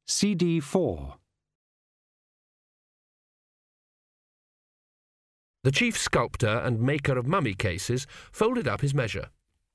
CD 4. The chief sculptor and maker of mummy cases folded up his measure.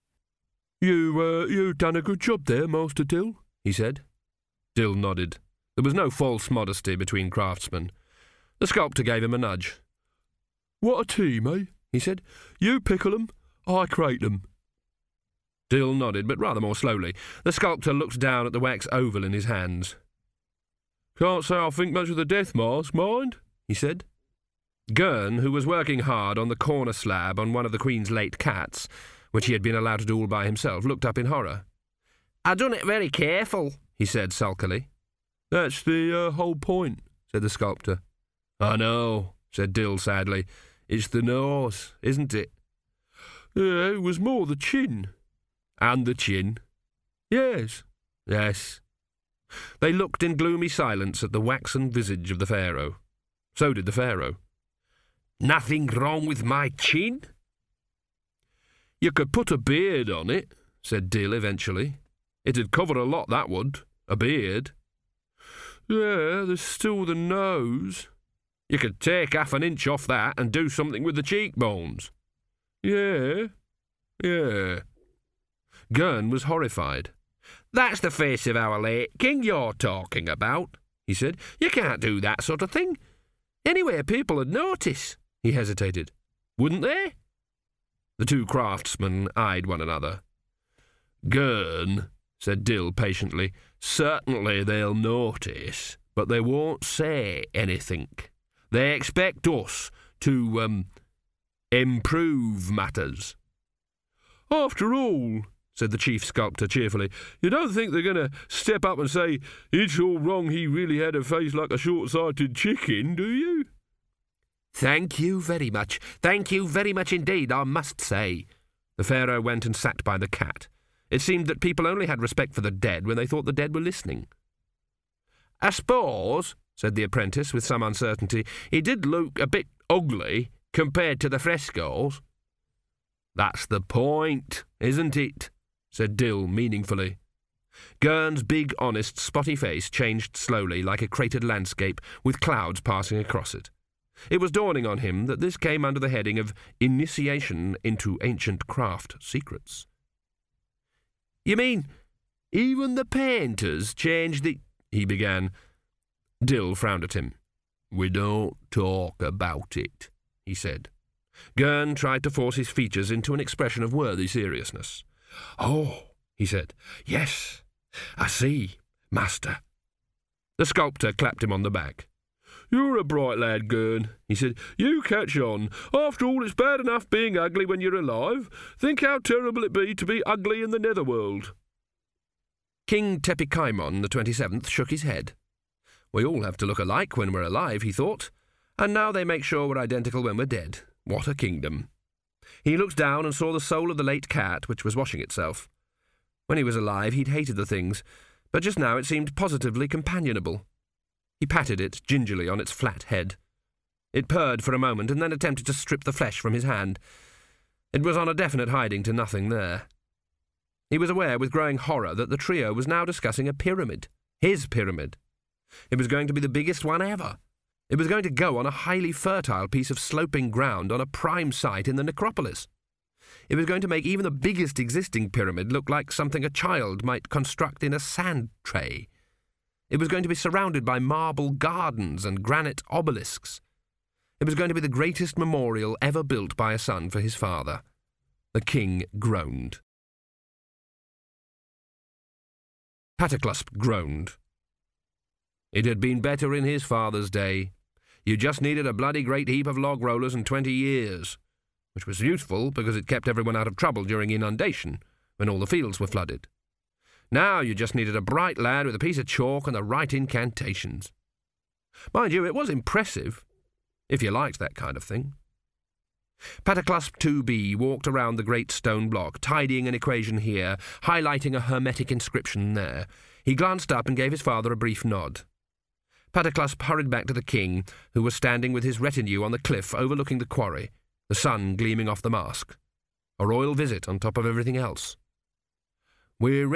You done a good job there, Master Dill," he said. Dill nodded. There was no false modesty between craftsmen. The sculptor gave him a nudge. "What a team, eh?" he said. "You pickle 'em, I crate 'em." Dill nodded, but rather more slowly. The sculptor looked down at the wax oval in his hands. "Can't say I think much of the death mask, mind," he said. Gurn, who was working hard on the corner slab on one of the Queen's late cats, which he had been allowed to do all by himself, looked up in horror. "I done it very careful," he said sulkily. "That's the whole point," said the sculptor. "I know," said Dill sadly. "It's the nose, isn't it?" "Yeah, it was more the chin." "And the chin?" "Yes." "Yes." They looked in gloomy silence at the waxen visage of the Pharaoh. So did the Pharaoh. "Nothing wrong with my chin?" "You could put a beard on it," said Dill eventually. "It'd cover a lot, that would. A beard." "Yeah, there's still the nose." "You could take half an inch off that and do something with the cheekbones." Yeah. Gurn was horrified. "That's the face of our late king you're talking about," he said. "You can't do that sort of thing. Anyway, people would notice." He hesitated. "Wouldn't they?" The two craftsmen eyed one another. "Gurn," said Dill patiently, "certainly they'll notice, but they won't say anything. They expect us to, improve matters." "After all," said the chief sculptor cheerfully, "you don't think they're going to step up and say, 'It's all wrong, he really had a face like a short-sighted chicken,' do you?" "Thank you very much. Thank you very much indeed, I must say." The Pharaoh went and sat by the cat. It seemed that people only had respect for the dead when they thought the dead were listening. "I suppose," said the apprentice with some uncertainty, "he did look a bit ugly compared to the frescoes." "That's the point, isn't it?" said Dill meaningfully. Gurn's big, honest, spotty face changed slowly like a cratered landscape with clouds passing across it. It was dawning on him that this came under the heading of initiation into ancient craft secrets. "You mean even the painters changed the—" he began. Dill frowned at him. "We don't talk about it," he said. Gurn tried to force his features into an expression of worthy seriousness. "Oh," he said. "Yes, I see, master." The sculptor clapped him on the back. "You're a bright lad, Gurn," he said. "You catch on. After all, it's bad enough being ugly when you're alive. Think how terrible it'd be to be ugly in the netherworld." King Tepikaimon the 27th shook his head. "We all have to look alike when we're alive," he thought, "and now they make sure we're identical when we're dead. What a kingdom." He looked down and saw the soul of the late cat, which was washing itself. When he was alive, he'd hated the things, but just now it seemed positively companionable. He patted it gingerly on its flat head. It purred for a moment and then attempted to strip the flesh from his hand. It was on a definite hiding to nothing there. He was aware with growing horror that the trio was now discussing a pyramid. His pyramid. It was going to be the biggest one ever. It was going to go on a highly fertile piece of sloping ground on a prime site in the necropolis. It was going to make even the biggest existing pyramid look like something a child might construct in a sand tray. It was going to be surrounded by marble gardens and granite obelisks. It was going to be the greatest memorial ever built by a son for his father. The king groaned. Pataclusp groaned. It had been better in his father's day. You just needed a bloody great heap of log rollers and 20 years, which was useful because it kept everyone out of trouble during inundation, when all the fields were flooded. Now you just needed a bright lad with a piece of chalk and the right incantations. Mind you, it was impressive, if you liked that kind of thing. Pataclusp 2B walked around the great stone block, tidying an equation here, highlighting a hermetic inscription there. He glanced up and gave his father a brief nod. Pataclusp hurried back to the king, who was standing with his retinue on the cliff overlooking the quarry, the sun gleaming off the mask. A royal visit on top of everything else. "We're